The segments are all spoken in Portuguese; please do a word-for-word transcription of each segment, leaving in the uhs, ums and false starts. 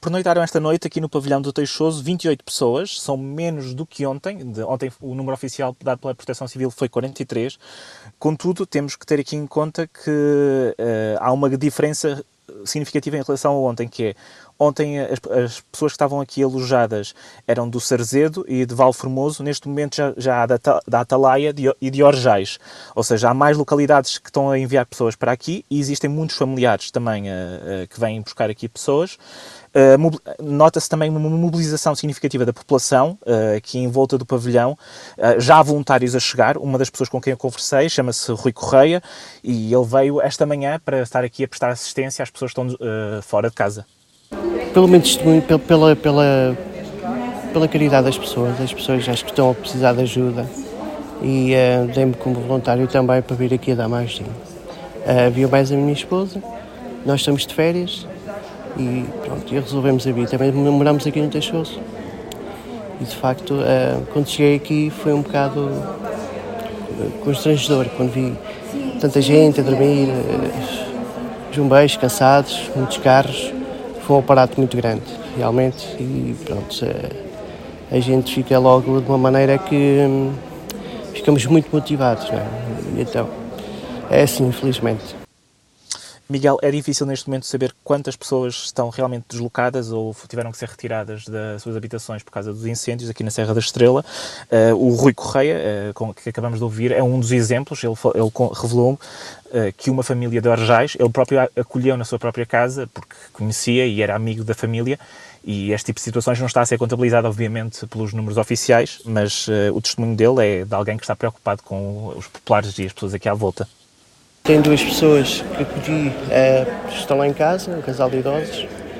pernoitaram esta noite aqui no pavilhão do Teixoso vinte e oito pessoas, são menos do que ontem. De, ontem o número oficial dado pela Proteção Civil foi quarenta e três. Contudo, temos que ter aqui em conta que uh, há uma diferença significativa em relação a ontem, que é, ontem as, as pessoas que estavam aqui alojadas eram do Sarzedo e de Valformoso, neste momento já, já há da, da Atalaia de, e de Orjais, ou seja, há mais localidades que estão a enviar pessoas para aqui e existem muitos familiares também uh, uh, que vêm buscar aqui pessoas. Uh, nota-se também uma mobilização significativa da população uh, aqui em volta do pavilhão. Uh, já há voluntários a chegar. Uma das pessoas com quem eu conversei chama-se Rui Correia e ele veio esta manhã para estar aqui a prestar assistência às pessoas que estão uh, fora de casa. Pelo menos testemunho, pela, pela, pela caridade das pessoas, as pessoas acho que estão a precisar de ajuda e uh, dei-me como voluntário também para vir aqui a dar mais dinheiro. Uh, viu mais a minha esposa, nós estamos de férias. E pronto, e resolvemos vir. Também moramos aqui no Teixoso. E de facto, quando cheguei aqui foi um bocado constrangedor, quando vi tanta gente a dormir, os bombeiros cansados, muitos carros. Foi um aparato muito grande, realmente. E pronto, a gente fica logo de uma maneira que ficamos muito motivados, não é? E então, é assim, infelizmente. Miguel, é difícil neste momento saber quantas pessoas estão realmente deslocadas ou tiveram que ser retiradas das suas habitações por causa dos incêndios aqui na Serra da Estrela. Uh, o Rui Correia, uh, com, que acabamos de ouvir, é um dos exemplos. Ele, ele revelou-me uh, que uma família de Orjais, ele próprio acolheu na sua própria casa, porque conhecia e era amigo da família, e este tipo de situações não está a ser contabilizado, obviamente, pelos números oficiais, mas uh, o testemunho dele é de alguém que está preocupado com os populares e as pessoas aqui à volta. Tenho duas pessoas que acolhi, uh, estão lá em casa, um casal de idosos,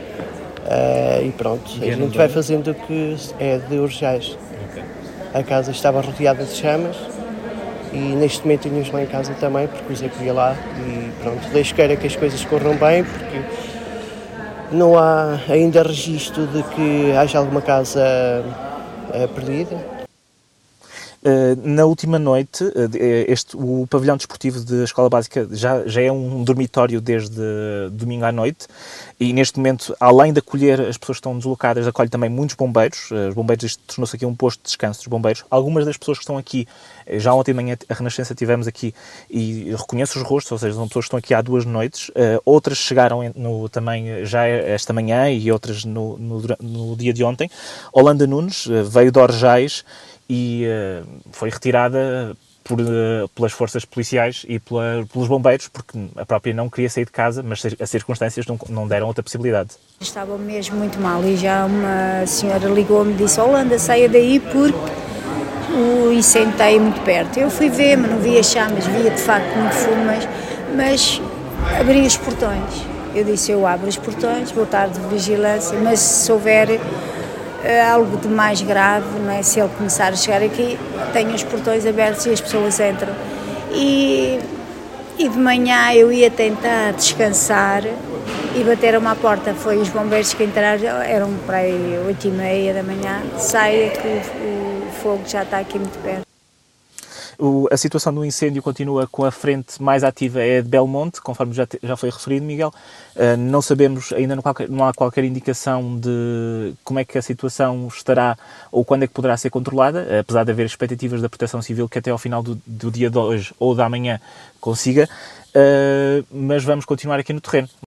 uh, e pronto, a gente vai fazendo o que é de Orjais. Okay. A casa estava rodeada de chamas e neste momento tínhamos lá em casa também, porque os acolhi lá e pronto, Deus queira que as coisas corram bem, porque não há ainda registro de que haja alguma casa uh, perdida. Uh, na última noite, uh, este, o pavilhão desportivo da Escola Básica já, já é um dormitório desde domingo à noite e neste momento, além de acolher as pessoas que estão deslocadas, acolhe também muitos bombeiros. Uh, os bombeiros, isto tornou-se aqui um posto de descanso dos bombeiros. Algumas das pessoas que estão aqui, já ontem de manhã a Renascença tivemos aqui e reconheço os rostos, ou seja, são pessoas que estão aqui há duas noites. Uh, outras chegaram no, também já esta manhã e outras no, no, no dia de ontem. Holanda Nunes uh, veio de Orjais e uh, foi retirada por, uh, pelas forças policiais e pela, pelos bombeiros, porque a própria não queria sair de casa, mas as circunstâncias não, não deram outra possibilidade. Estava mesmo muito mal e já uma senhora ligou-me e disse: Holanda, saia daí porque o incêndio está aí muito perto. Eu fui ver, mas não via chamas, via de facto muito fumo, mas, mas abri os portões. Eu disse: eu abro os portões, vou estar de vigilância, mas se houver algo de mais grave, não é? Se ele começar a chegar aqui, tenho os portões abertos e as pessoas entram. E, e de manhã eu ia tentar descansar e bateram-me à porta. Foi os bombeiros que entraram, eram para aí oito e meia da manhã. Saia que o, o fogo já está aqui muito perto. O, a situação do incêndio continua com a frente mais ativa é de Belmonte, conforme já, te, já foi referido, Miguel. Uh, não sabemos, ainda não, qualquer, não há qualquer indicação de como é que a situação estará ou quando é que poderá ser controlada, apesar de haver expectativas da Proteção Civil que até ao final do, do dia de hoje ou da manhã consiga, uh, mas vamos continuar aqui no terreno.